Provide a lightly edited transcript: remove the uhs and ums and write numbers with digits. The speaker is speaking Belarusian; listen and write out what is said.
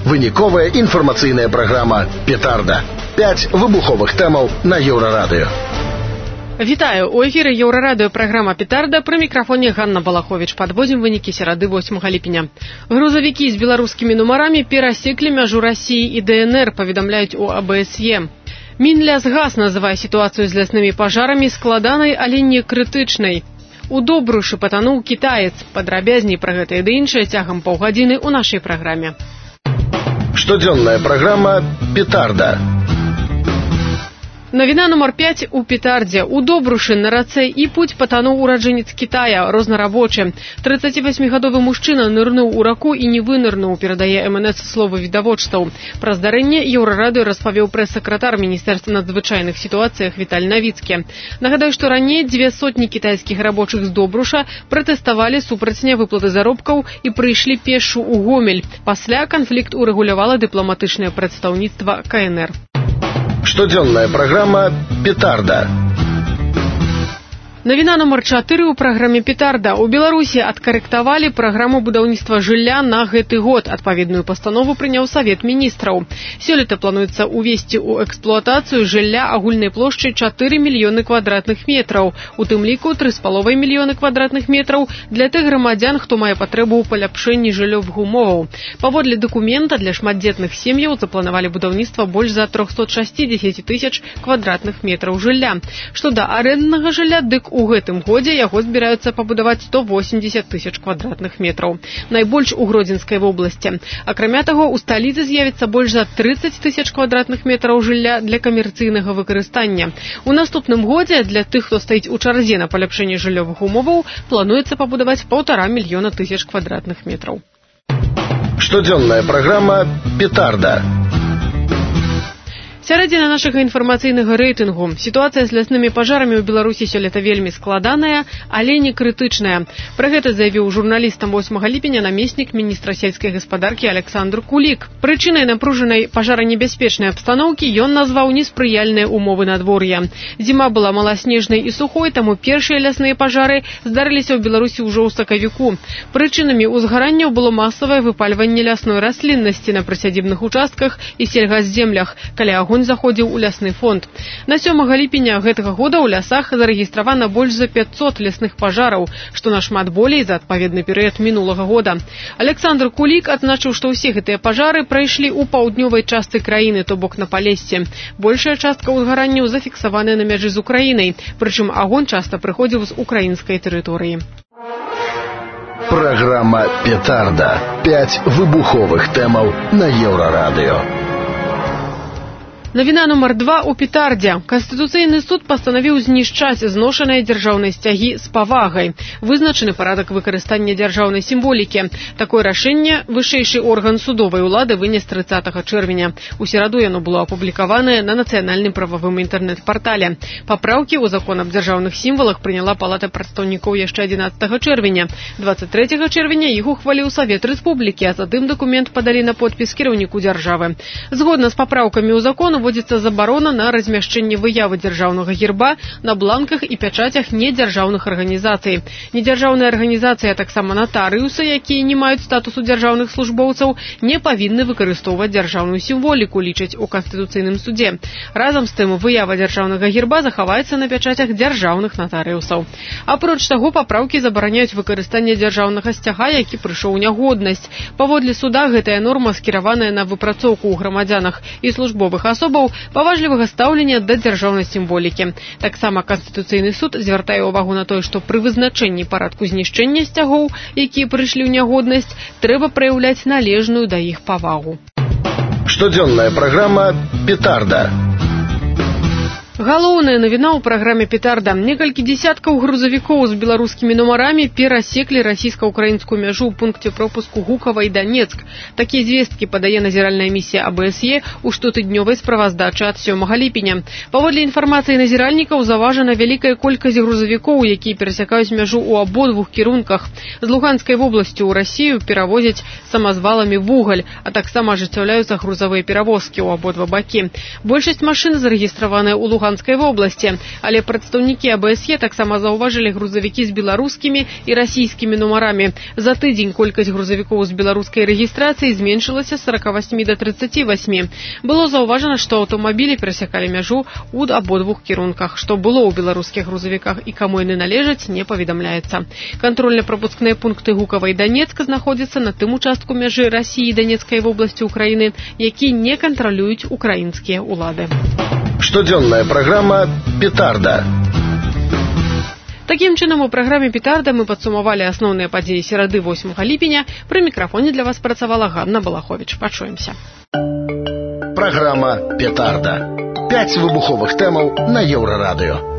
Выніковая інфармацыйная праграма «Петарда». 5 выбуховых тэмаў на Еўрарадыё. Вітаю, у эфіры Еўрарадыё праграма «Петарда», пры мікрафоне Ганна Балаховіч. Падводзім вынікі серады 8 ліпеня. Грузавікі з беларускімі нумарамі перасеклі мяжу Расіі і ДНР, паведамляюць у АБСЕ. Мінлясгаз называе сітуацыю з ляснымі пажарамі складанай, але не крытычнай. У Добрушы патануў кітаец. Падрабязней пра гэта і да іншае цягам паўгадзіны ў нашай праграме. Штодзённая праграма «Петарда». Навіна нумар 5 у Петардзе. У Добрушы на рацэ Іпуть патануў ураджэнец Кітая, рознарабочы. 38-гадовы мужчына нырнуў у раку і не вынырнуў, перадае МНС словы відавочцаў. Пра здарэнне Еўрарадыё распавёў прэс-сакратар Міністэрства надзвычайных сітуацыях Віталь Навіцкі. Нагадаю, што раней 200 кітайскіх рабочых з Добруша пратэставалі супраць нявыплаты заробкаў і прыйшлі пешшу ў Гомель. Пасля канфлікт урэгулявала дыпламатычнае прадстаўніцтва КНР. Штодзённая праграма «Петарда». Навіна нумар 4 ў праграме «Петарда». У Беларусі адкарэктавалі праграму будаўніцтва жылля на гэты год. Адпаведную пастанову прыняў Савет міністраў. Сёлета плануецца увесці ў эксплуатацыю жылля агульнай плошчай 4 мільёны квадратных метраў, у тым ліку 3,5 мільёны квадратных метраў для тых грамадзян, хто мае патрэбу ў паляпшэнні жыллёвых умоваў. Паводле дакумента для шматдзетных сем'яў запланавалі будаўніцтва больш за 360 тысяч квадратных метраў жылля. Што да арэнднага жылля, дык у гэтым годзе яго збіраюцца пабудаваць 180 тысяч квадратных метраў. Найбольш у Гродзенскай вобласці. Акрамя таго, у сталіцы з'явіцца больш за 30 тысяч квадратных метраў жылля для камерцыйнага выкарыстання. У наступным годзе для тых, хто стаіць у чарзе на паляпшэнне жыллёвых умоваў, плануецца пабудаваць 1,5 мільёна тысяч квадратных метраў. Штодзённая праграма «Петарда». Сярэдзіна нашага інфармацыйнага рэйтынгу. Сітуацыя з ляснымі пажарамі ў Беларусі сёлета вельмі складаная, але не крытычная. Пра гэта заявіў журналістам 8 ліпеня намеснік міністра сельскай гаспадаркі Александр Кулік. Прычынай напружанай пажаранебяспечнай абстаноўкі ён назваў неспрыяльныя умовы надвор'я. Зіма была маласнежнай і сухой, таму першыя лясныя пажары здарыліся ў Беларусі ўжо ў сакавіку. Прычынамі ўзгаранняў было масавае выпальванне лясной расліннасці на прысядзібных участках і сельгазземлях, калі агонь заходзіў у лясны фонд. На 7 ліпеня гэтага года ў лясах зарэгістравана больш за 500 лясных пажараў, што нашмат болей за адпаведны перыяд мінулага года. Александр Кулік адзначыў, што ўсе гэтыя пажары прайшлі ў паўднёвай частцы краіны, то бок на Палессі. Большая частка ўзгаранняў зафіксаваная на мяжы з Украінай, прычым агонь часта прыходзіў з украінскай тэрыторыі. Праграма «Петарда». 5 выбуховых тэмаў на Еўрарадыё. Навіна нумар 2 у Петардзе. Канстытуцыйны суд пастанавіў знішчаць зношаныя дзяржаўныя сцягі з павагай. Вызначаны парадак выкарыстання дзяржаўнай сімволікі. Такое рашэнне вышэйшы орган судовай улады вынес 30 чэрвеня. У сераду яно было апублікаванае на нацыянальным прававым інтэрнэт-партале. Папраўкі ў закон аб дзяржаўных сімвалах прыняла Палата прадстаўнікоў яшчэ 11 чэрвеня. 23 чэрвеня іх ухваліў Савет Рэспублікі, а затым дакумент падалі на подпіс кіраўніку дзяржавы. Згодна з папраўкамі ў закон вводзіцца забарона на размяшчэнне выявы дзяржаўнага герба на бланках і пячацях недзяржаўных арганізацый. Недзяржаўныя арганізацыі, а таксама натарыусы, якія не маюць статусу дзяржаўных службоўцаў, не павінны выкарыстоўваць дзяржаўную сімволіку, лічаць у Канстытуцыйным судзе. Разам з тым, выява дзяржаўнага герба захаваецца на пячацях дзяржаўных натарыусаў. Апроч таго, папраўкі забараняюць выкарыстанне дзяржаўнага сцяга, які прыйшоў у нягоднасць. Паводле суда, гэтая норма скіраваная на выпрацоўку ў грамадзянах і службовых асобаў паважлівага стаўлення да дзяржаўнай сімволікі. Таксама Канстытуцыйны суд звяртае ўвагу на тое, што пры вызначэнні парадку знішчэння сцягоў, якія прыйшлі ў нягоднасць, трэба праяўляць належную да іх павагу. Штодзённая праграма «Петарда». Галоўная навіна ў праграме «Петарда». Некалькі дзесяткаў грузавікоў з беларускімі нумарамі перасеклі расійска-украінскую мяжу ў пункце пропуску Гукава і Данецк. Такія звесткі падае назіральная місія АБСЕ ў штотыднёвай справаздачы ад 7 ліпеня. Паводле інфармацыі назіральнікаў заважана вялікая колькасць грузавікоў, якія перасякаюць мяжу ў абодвух кірунках. З Луганскай вобласці ў Расію перавозяць самазваламі вугаль, а таксама ажыццяўляюцца грузавыя перавозкі ў абодва бакі. Большасць машын зарэгістраваная ў Луганскай Луганскай вобласці. Але прадстаўнікі АБСЕ таксама заўважылі грузавікі з беларускімі і расійскімі нумарамі. За тыдзень колькасць грузавікоў з беларускай рэгістрацыі зменшылася з 48 до 38. Было заўважана, што аўтамабілі перасякалі мяжу ў абодвух кірунках. Што было ў беларускіх грузавіках і каму яны належаць, не паведамляецца. Кантрольна-прапускныя пункты Гукава і Данецка знаходзяцца на тым участку мяжы Расіі і Данецкай вобласці Украіны, які не кантралююць украінскія ўлады. Штодзённая праграма «Петарда». Такім чынам, у праграме «Петарда» мы падсумавалі асноўныя падзеі серады 8 ліпеня. Пры мікрафоне для вас працавала Ганна Балаховіч. Пачуемся. Праграма «Петарда». 5 выбуховых тэмаў на Еўрарадыё.